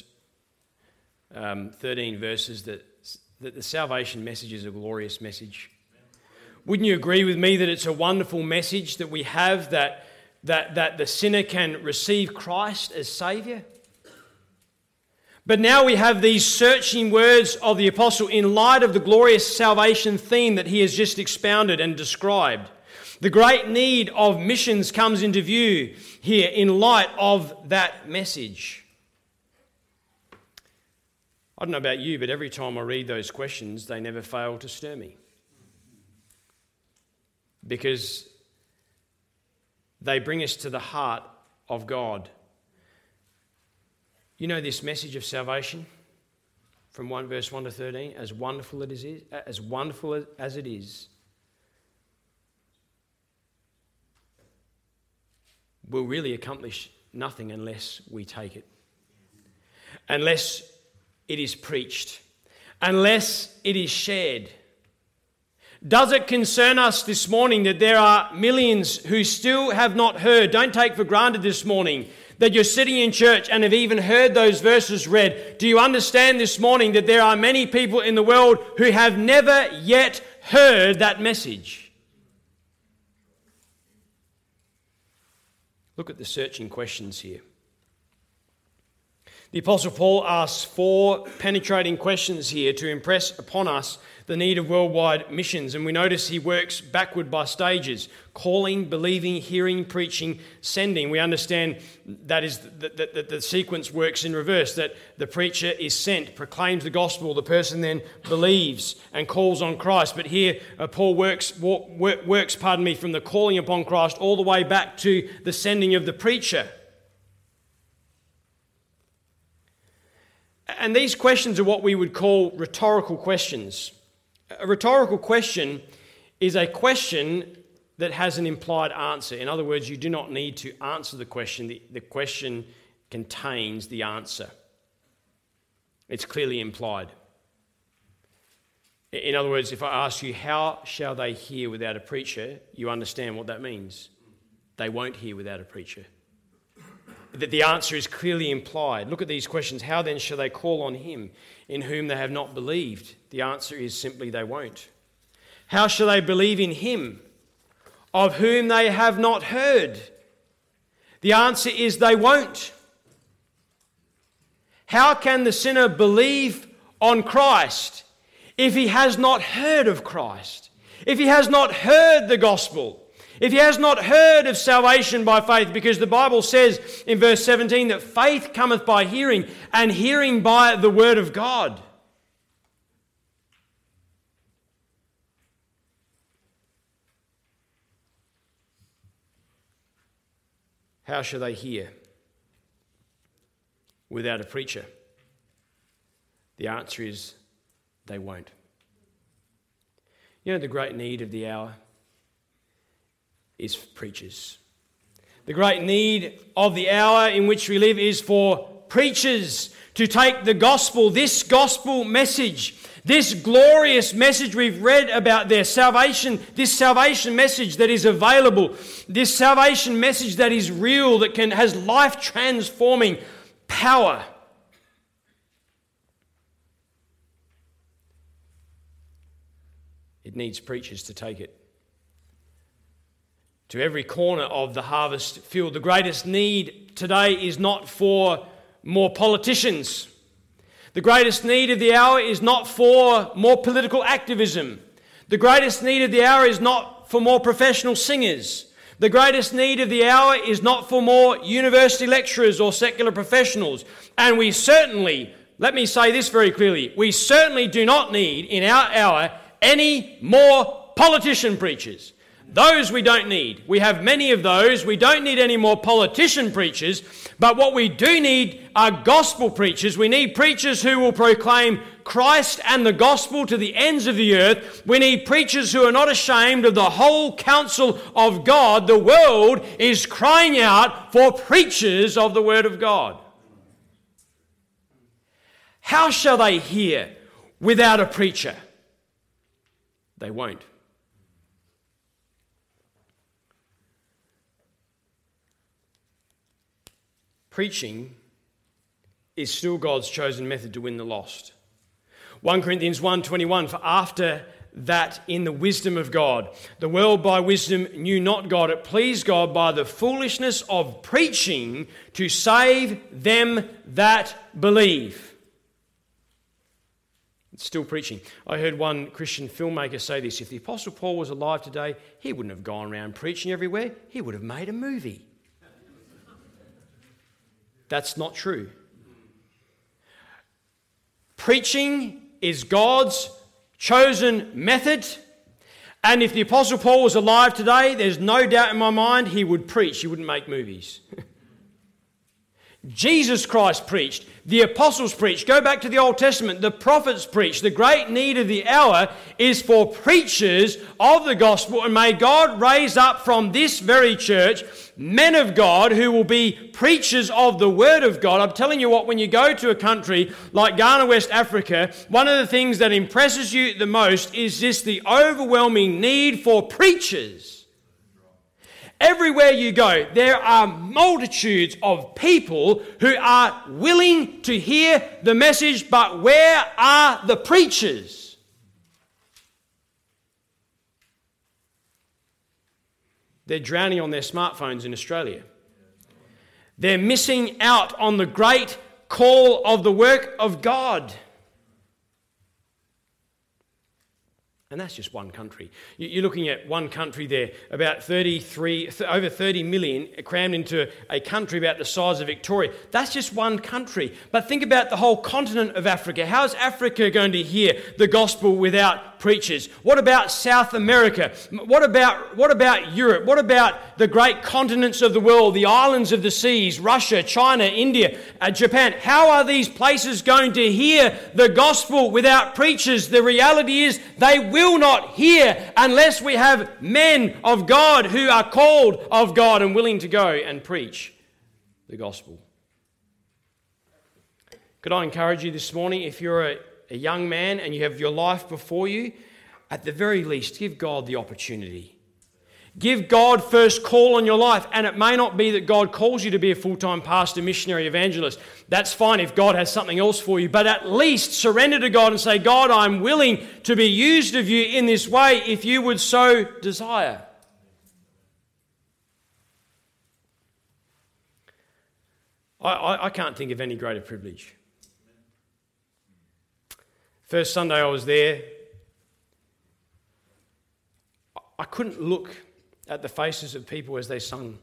13 verses, that the salvation message is a glorious message? Wouldn't you agree with me that it's a wonderful message that we have, that the sinner can receive Christ as Saviour? But now we have these searching words of the apostle in light of the glorious salvation theme that he has just expounded and described. The great need of missions comes into view here in light of that message. I don't know about you, but every time I read those questions, they never fail to stir me. Because they bring us to the heart of God. You know this message of salvation from verse 1 to 13, as wonderful as it is, will really accomplish nothing unless we take it. Unless it is preached. Unless it is shared. Does it concern us this morning that there are millions who still have not heard? Don't take for granted this morning that you're sitting in church and have even heard those verses read. Do you understand this morning that there are many people in the world who have never yet heard that message? Look at the searching questions here. The Apostle Paul asks 4 penetrating questions here to impress upon us the need of worldwide missions. And we notice he works backward by stages: calling, believing, hearing, preaching, sending. We understand that is that the sequence works in reverse, that the preacher is sent, proclaims the gospel, the person then believes and calls on Christ. But here Paul works from the calling upon Christ all the way back to the sending of the preacher. And these questions are what we would call rhetorical questions. A rhetorical question is a question that has an implied answer. In other words, you do not need to answer the question. The question contains the answer. It's clearly implied. In other words, if I ask you, how shall they hear without a preacher? You understand what that means. They won't hear without a preacher. That the answer is clearly implied. Look at these questions. How then shall they call on him in whom they have not believed? The answer is simply they won't. How shall they believe in him of whom they have not heard? The answer is they won't. How can the sinner believe on Christ if he has not heard of Christ? If he has not heard the gospel? If he has not heard of salvation by faith? Because the Bible says in verse 17 that faith cometh by hearing, and hearing by the word of God. How shall they hear without a preacher? The answer is they won't. You know, the great need of the hour is preachers. The great need of the hour in which we live is for preachers to take the gospel, this gospel message, this glorious message we've read about their salvation, this salvation message that is available, this salvation message that is real, that has life-transforming power. It needs preachers to take it to every corner of the harvest field. The greatest need today is not for more politicians. The greatest need of the hour is not for more political activism. The greatest need of the hour is not for more professional singers. The greatest need of the hour is not for more university lecturers or secular professionals. And we certainly, let me say this very clearly, we certainly do not need in our hour any more politician preachers. Those we don't need. We have many of those. We don't need any more politician preachers. But what we do need are gospel preachers. We need preachers who will proclaim Christ and the gospel to the ends of the earth. We need preachers who are not ashamed of the whole counsel of God. The world is crying out for preachers of the word of God. How shall they hear without a preacher? They won't. Preaching is still God's chosen method to win the lost. 1 Corinthians 1:21, for after that in the wisdom of God, the world by wisdom knew not God. It pleased God by the foolishness of preaching to save them that believe. It's still preaching. I heard one Christian filmmaker say this: if the Apostle Paul was alive today, he wouldn't have gone around preaching everywhere. He would have made a movie. That's not true. Preaching is God's chosen method. And if the Apostle Paul was alive today, there's no doubt in my mind he would preach. He wouldn't make movies. Jesus Christ preached. The apostles preached. Go back to the Old Testament. The prophets preached. The great need of the hour is for preachers of the gospel. And may God raise up from this very church men of God who will be preachers of the word of God. I'm telling you what, when you go to a country like Ghana, West Africa, one of the things that impresses you the most is just the overwhelming need for preachers. Everywhere you go, there are multitudes of people who are willing to hear the message, but where are the preachers? They're drowning on their smartphones in Australia. They're missing out on the great call of the work of God. And that's just one country. You're looking at one country there, about over 30 million crammed into a country about the size of Victoria. That's just one country. But think about the whole continent of Africa. How is Africa going to hear the gospel without preachers? What about South America? What about Europe? What about the great continents of the world, the islands of the seas, Russia, China, India, Japan? How are these places going to hear the gospel without preachers? The reality is they will not hear unless we have men of God who are called of God and willing to go and preach the gospel. Could I encourage you this morning, if you're a young man and you have your life before you, at the very least, give God the opportunity. Give God first call on your life. And it may not be that God calls you to be a full-time pastor, missionary, evangelist. That's fine if God has something else for you. But at least surrender to God and say, God, I'm willing to be used of you in this way if you would so desire. I can't think of any greater privilege. First Sunday I was there, I couldn't look at the faces of people as they sung.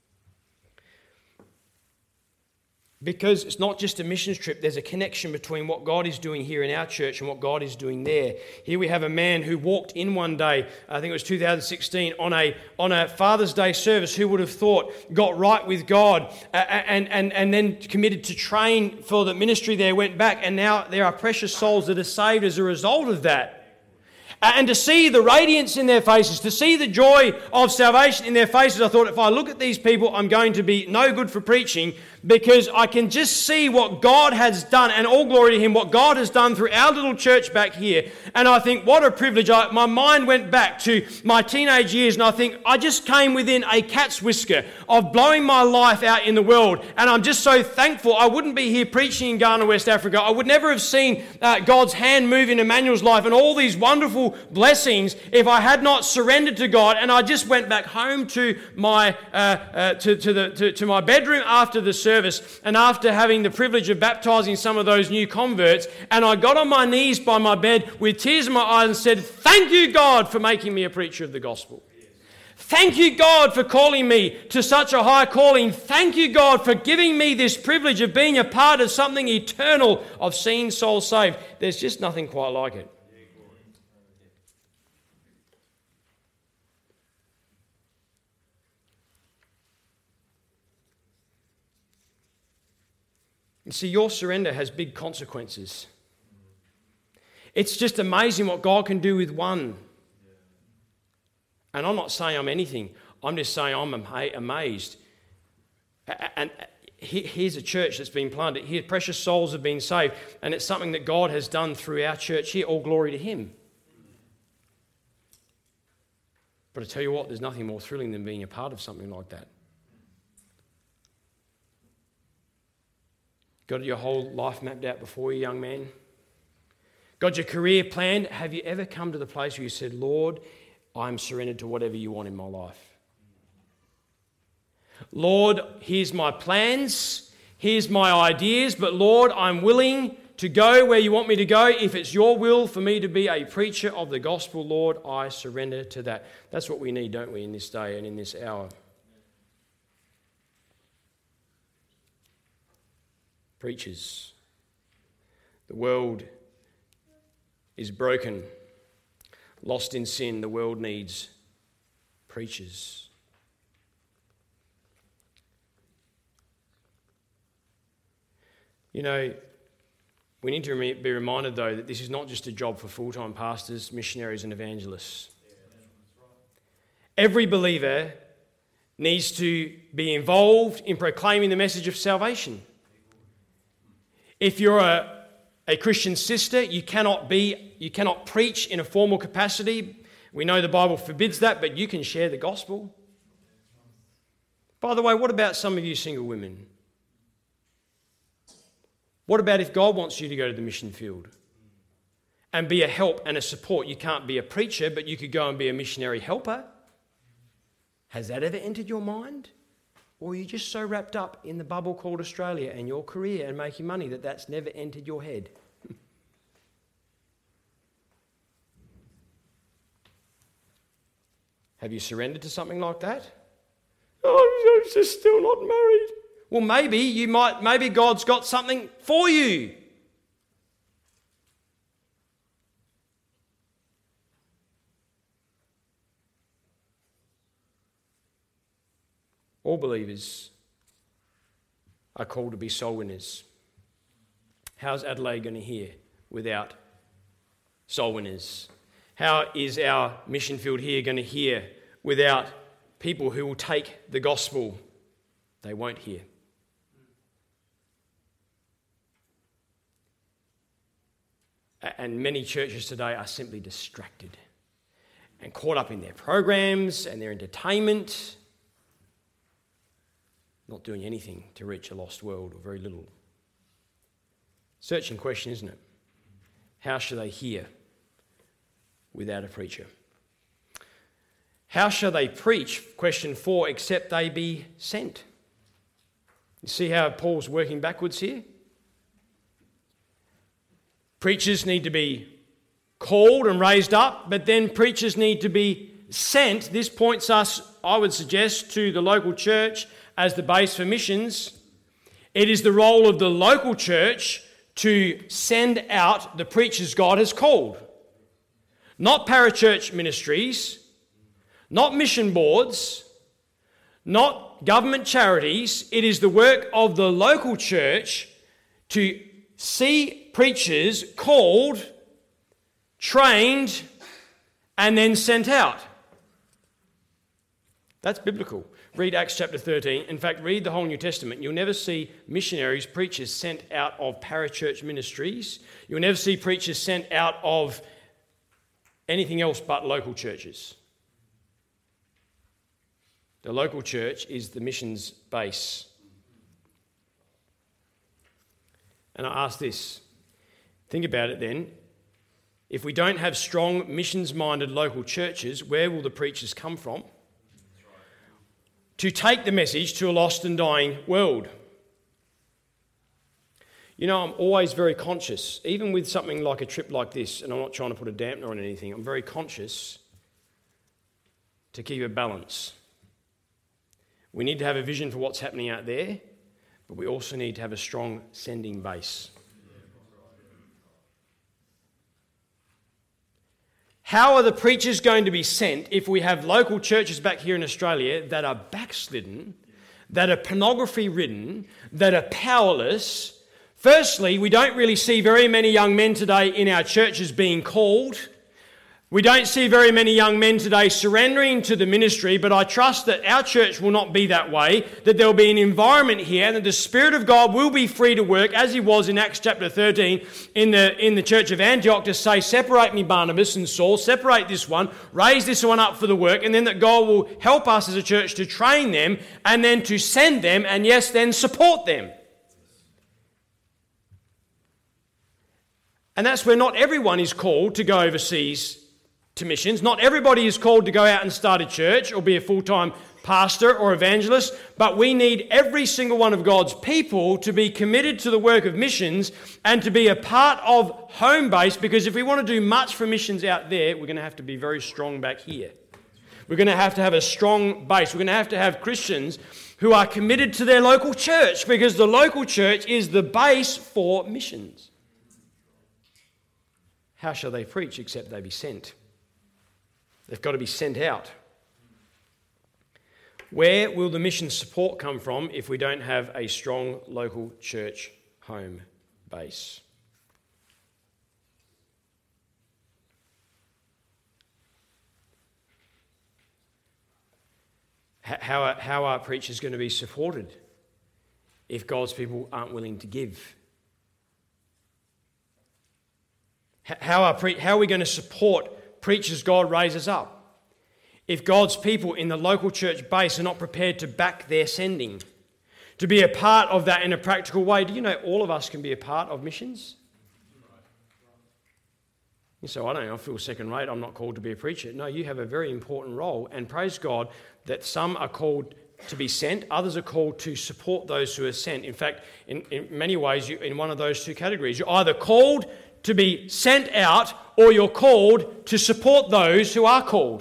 Because it's not just a missions trip, there's a connection between what God is doing here in our church and what God is doing there. Here we have a man who walked in one day, I think it was 2016, on a Father's Day service, who would have thought got right with God and then committed to train for the ministry there, went back, and now there are precious souls that are saved as a result of that. And to see the radiance in their faces, to see the joy of salvation in their faces, I thought, if I look at these people, I'm going to be no good for preaching, because I can just see what God has done, and all glory to Him, what God has done through our little church back here. And I think, what a privilege. My mind went back to my teenage years, and I think I just came within a cat's whisker of blowing my life out in the world. And I'm just so thankful. I wouldn't be here preaching in Ghana, West Africa. I would never have seen God's hand move in Emmanuel's life and all these wonderful blessings if I had not surrendered to God. And I just went back home to my to my bedroom after the service, and after having the privilege of baptizing some of those new converts, and I got on my knees by my bed with tears in my eyes and said, thank you, God, for making me a preacher of the gospel. Thank you, God, for calling me to such a high calling. Thank you, God, for giving me this privilege of being a part of something eternal, of seeing souls saved. There's just nothing quite like it. And see, your surrender has big consequences. It's just amazing what God can do with one. And I'm not saying I'm anything. I'm just saying I'm amazed. And here's a church that's been planted. Here, precious souls have been saved. And it's something that God has done through our church here. All glory to Him. But I tell you what, there's nothing more thrilling than being a part of something like that. Got your whole life mapped out before you, young man? Got your career planned? Have you ever come to the place where you said, Lord, I'm surrendered to whatever you want in my life? Lord, here's my plans, here's my ideas, but Lord, I'm willing to go where you want me to go. If it's your will for me to be a preacher of the gospel, Lord, I surrender to that. That's what we need, don't we, in this day and in this hour? Preachers. The world is broken, lost in sin. The world needs preachers. You know, we need to be reminded, though, that this is not just a job for full-time pastors, missionaries and evangelists. Every believer needs to be involved in proclaiming the message of salvation. If you're a Christian sister, you cannot preach in a formal capacity. We know the Bible forbids that, but you can share the gospel. By the way, what about some of you single women? What about if God wants you to go to the mission field and be a help and a support? You can't be a preacher, but you could go and be a missionary helper. Has that ever entered your mind? Or are you just so wrapped up in the bubble called Australia and your career and making money that that's never entered your head? Have you surrendered to something like that? Oh, I'm just still not married. Well, maybe God's got something for you. All believers are called to be soul winners. How's Adelaide going to hear without soul winners? How is our mission field here going to hear without people who will take the gospel? They won't hear. And many churches today are simply distracted and caught up in their programs and their entertainment, not doing anything to reach a lost world, or very little. Searching question, isn't it? How shall they hear without a preacher? How shall they preach, question 4, except they be sent? You see how Paul's working backwards here? Preachers need to be called and raised up, but then preachers need to be sent. This points us, I would suggest, to the local church as the base for missions. It is the role of the local church to send out the preachers God has called. Not parachurch ministries, not mission boards, not government charities. It is the work of the local church to see preachers called, trained, and then sent out. That's biblical. Read Acts chapter 13. In fact, read the whole New Testament. You'll never see missionaries, preachers sent out of parachurch ministries. You'll never see preachers sent out of anything else but local churches. The local church is the missions base. And I ask this, think about it then. If we don't have strong missions-minded local churches, where will the preachers come from to take the message to a lost and dying world? You know, I'm always very conscious, even with something like a trip like this, and I'm not trying to put a dampener on anything, I'm very conscious to keep a balance. We need to have a vision for what's happening out there, but we also need to have a strong sending base. How are the preachers going to be sent if we have local churches back here in Australia that are backslidden, that are pornography-ridden, that are powerless? Firstly, we don't really see very many young men today in our churches being called. We don't see very many young men today surrendering to the ministry, but I trust that our church will not be that way, that there will be an environment here and that the Spirit of God will be free to work, as he was in Acts chapter 13 in the church of Antioch, to say, separate me Barnabas and Saul, separate this one, raise this one up for the work, and then that God will help us as a church to train them and then to send them and, yes, then support them. And that's where not everyone is called to go overseas to missions. Not everybody is called to go out and start a church or be a full-time pastor or evangelist, but we need every single one of God's people to be committed to the work of missions and to be a part of home base, because if we want to do much for missions out there, we're going to have to be very strong back here. We're going to have a strong base. We're going to have Christians who are committed to their local church, because the local church is the base for missions. How shall they preach except they be sent? They've got to be sent out. Where will the mission support come from if we don't have a strong local church home base? How are preachers going to be supported if God's people aren't willing to give? How are we going to support preachers God raises up if God's people in the local church base are not prepared to back their sending, to be a part of that in a practical way? Do you know all of us can be a part of missions? You say, I don't know, I feel second rate, I'm not called to be a preacher. No, you have a very important role, and praise God that some are called to be sent, others are called to support those who are sent. In fact, in many ways, you're in one of those two categories. You're either called to be sent out, or you're called to support those who are called.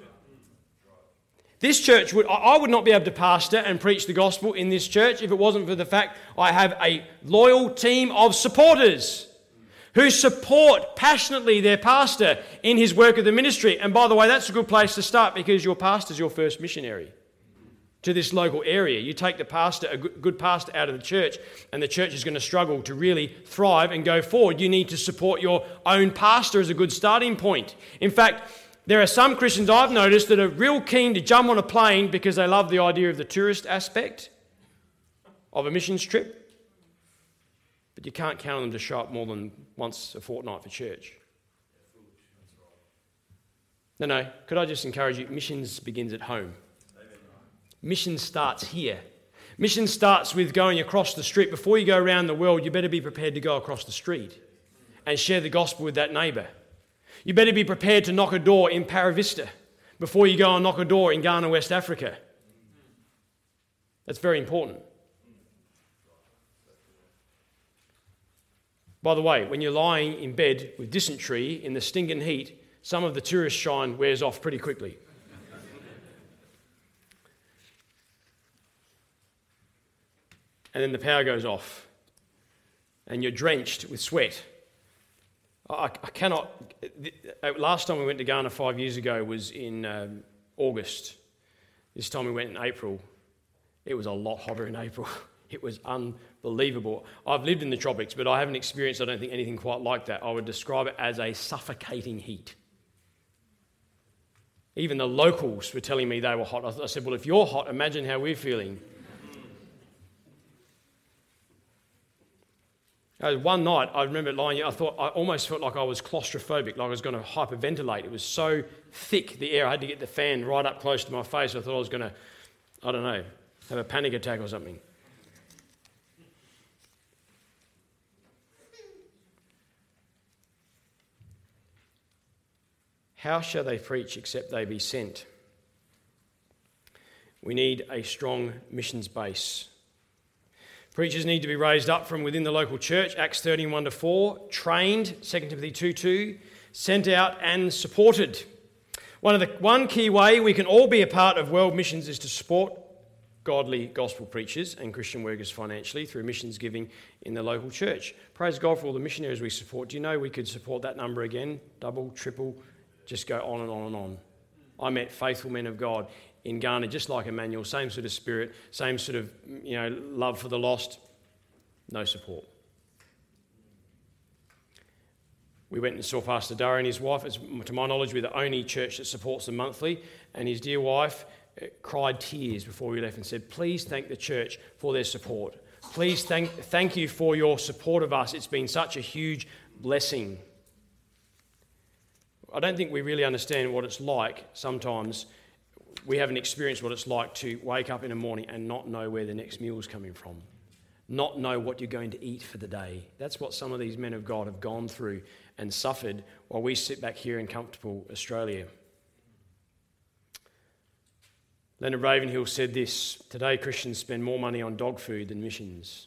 This church, I would not be able to pastor and preach the gospel in this church if it wasn't for the fact I have a loyal team of supporters who support passionately their pastor in his work of the ministry. And by the way, that's a good place to start, because your pastor's your first missionary to this local area. You take the pastor, a good pastor, out of the church, and the church is going to struggle to really thrive and go forward. You need to support your own pastor as a good starting point. In fact, there are some Christians I've noticed that are real keen to jump on a plane because they love the idea of the tourist aspect of a missions trip. But you can't count on them to show up more than once a fortnight for church. No. Could I just encourage you? Missions begins at home. Mission starts here. Mission starts with going across the street. Before you go around the world, you better be prepared to go across the street and share the gospel with that neighbour. You better be prepared to knock a door in Paravista before you go and knock a door in Ghana, West Africa. That's very important. By the way, when you're lying in bed with dysentery in the stinking heat, some of the tourist shine wears off pretty quickly. And then the power goes off and you're drenched with sweat. I cannot... Last time we went to Ghana 5 years ago was in August. This time we went in April. It was a lot hotter in April. It was unbelievable. I've lived in the tropics, but I haven't experienced, I don't think, anything quite like that. I would describe it as a suffocating heat. Even the locals were telling me they were hot. I said, well, if you're hot, imagine how we're feeling. One night, I remember lying here, I almost felt like I was claustrophobic, like I was going to hyperventilate. It was so thick, the air. I had to get the fan right up close to my face. I thought I was going to, have a panic attack or something. How shall they preach except they be sent? We need a strong missions base. Preachers need to be raised up from within the local church, Acts 13:1-4, trained, 2 Timothy 2:2, sent out and supported. One key way we can all be a part of world missions is to support godly gospel preachers and Christian workers financially through missions giving in the local church. Praise God for all the missionaries we support. Do you know we could support that number again? Double, triple, just go on and on and on. I met faithful men of God in Ghana, just like Emmanuel, same sort of spirit, same sort of love for the lost, no support. We went and saw Pastor Dara and his wife. To my knowledge, we're the only church that supports them monthly, and his dear wife cried tears before we left and said, please thank the church for their support. Please thank you for your support of us. It's been such a huge blessing. I don't think we really understand what it's like sometimes. We haven't experienced what it's like to wake up in the morning and not know where the next meal is coming from, not know what you're going to eat for the day. That's what some of these men of God have gone through and suffered while we sit back here in comfortable Australia. Leonard Ravenhill said this: today Christians spend more money on dog food than missions.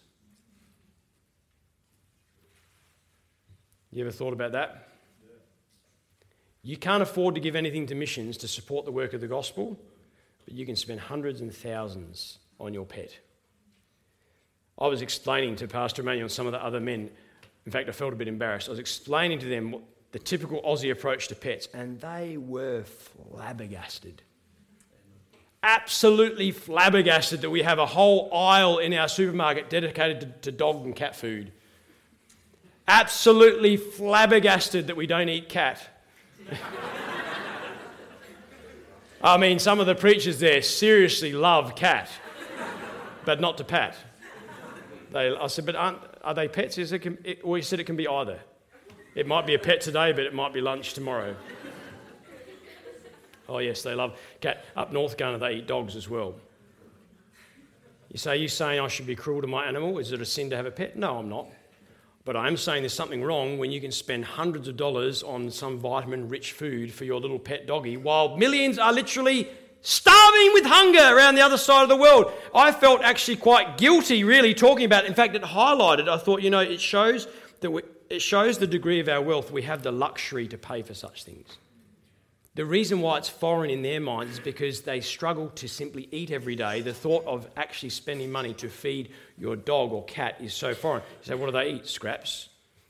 You ever thought about that? You can't afford to give anything to missions to support the work of the gospel, but you can spend hundreds and thousands on your pet. I was explaining to Pastor Emmanuel and some of the other men, in fact I felt a bit embarrassed, I was explaining to them the typical Aussie approach to pets, and they were flabbergasted. Absolutely flabbergasted that we have a whole aisle in our supermarket dedicated to dog and cat food. Absolutely flabbergasted that we don't eat cat. I mean, some of the preachers there seriously love cat, but not to pat. I said, but are they pets? He said it can be either. It might be a pet today, but it might be lunch tomorrow. Oh yes, they love cat. Up north Ghana, they eat dogs as well. You say, are you saying I should be cruel to my animal? Is it a sin to have a pet? No, I'm not. But I am saying there's something wrong when you can spend hundreds of dollars on some vitamin-rich food for your little pet doggy, while millions are literally starving with hunger around the other side of the world. I felt actually quite guilty really talking about it. In fact, it highlighted, I thought, it shows the degree of our wealth. We have the luxury to pay for such things. The reason why it's foreign in their minds is because they struggle to simply eat every day. The thought of actually spending money to feed your dog or cat is so foreign. You say, what do they eat? Scraps.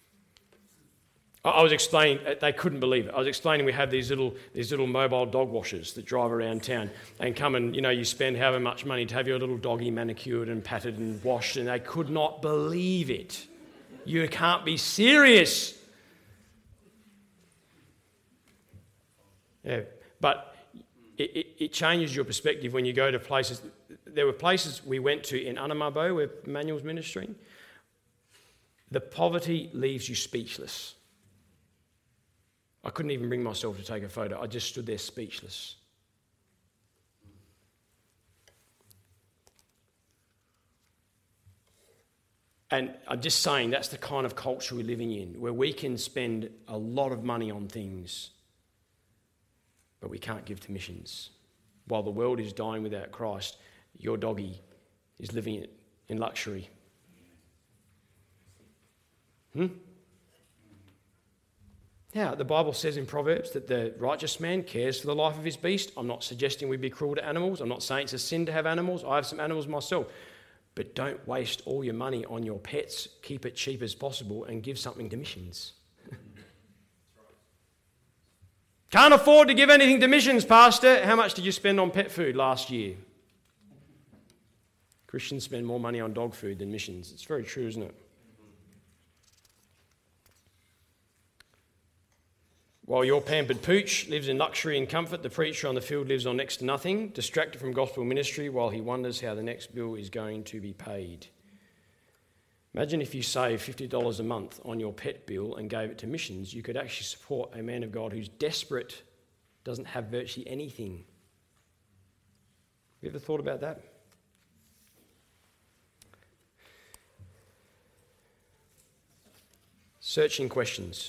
I was explaining, they couldn't believe it. I was explaining we have these little mobile dog washers that drive around town and come and, you spend however much money to have your little doggy manicured and patted and washed, and they could not believe it. You can't be serious. Yeah, but it changes your perspective when you go to places. There were places we went to in Anamabo where Emmanuel's ministering. The poverty leaves you speechless. I couldn't even bring myself to take a photo. I just stood there speechless. And I'm just saying that's the kind of culture we're living in, where we can spend a lot of money on things, but we can't give to missions. While the world is dying without Christ, your doggy is living in luxury. Yeah, the Bible says in Proverbs that the righteous man cares for the life of his beast. I'm not suggesting we be cruel to animals. I'm not saying it's a sin to have animals. I have some animals myself. But don't waste all your money on your pets. Keep it cheap as possible and give something to missions. Can't afford to give anything to missions, Pastor. How much did you spend on pet food last year? Christians spend more money on dog food than missions. It's very true, isn't it? While your pampered pooch lives in luxury and comfort, the preacher on the field lives on next to nothing, distracted from gospel ministry while he wonders how the next bill is going to be paid. Imagine if you saved $50 a month on your pet bill and gave it to missions. You could actually support a man of God who's desperate, doesn't have virtually anything. Have you ever thought about that? Searching questions.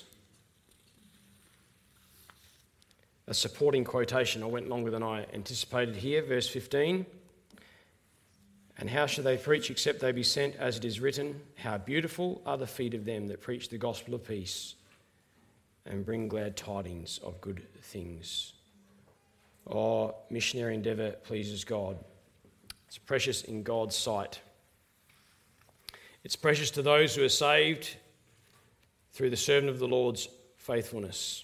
A supporting quotation. I went longer than I anticipated here. Verse 15. And how shall they preach except they be sent, as it is written, how beautiful are the feet of them that preach the gospel of peace and bring glad tidings of good things. Oh, missionary endeavour pleases God. It's precious in God's sight. It's precious to those who are saved through the servant of the Lord's faithfulness.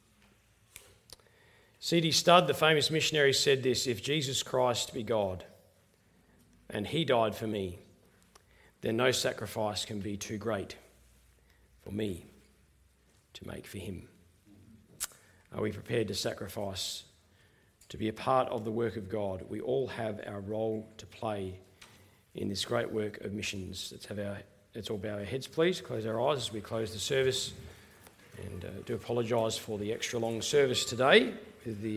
C.D. Studd, the famous missionary, said this: if Jesus Christ be God and he died for me, then no sacrifice can be too great for me to make for him. Are we prepared to sacrifice to be a part of the work of God? We all have our role to play in this great work of missions. Let's all bow our heads, please. Close our eyes as we close the service. And do apologise for the extra long service today with the